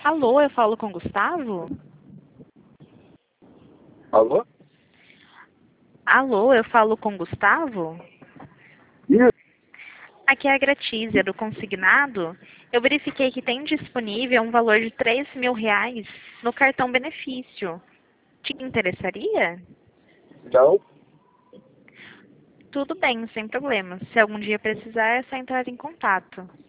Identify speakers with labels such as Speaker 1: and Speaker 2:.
Speaker 1: Alô, eu falo com o Gustavo?
Speaker 2: Alô?
Speaker 1: Alô, eu falo com o Gustavo?
Speaker 2: Isso.
Speaker 1: Aqui é a Gratízia, do Consignado. Eu verifiquei que tem disponível um valor de R$ 3.000 no cartão benefício. Te interessaria?
Speaker 2: Não?
Speaker 1: Tudo bem, sem problema. Se algum dia precisar, é só entrar em contato.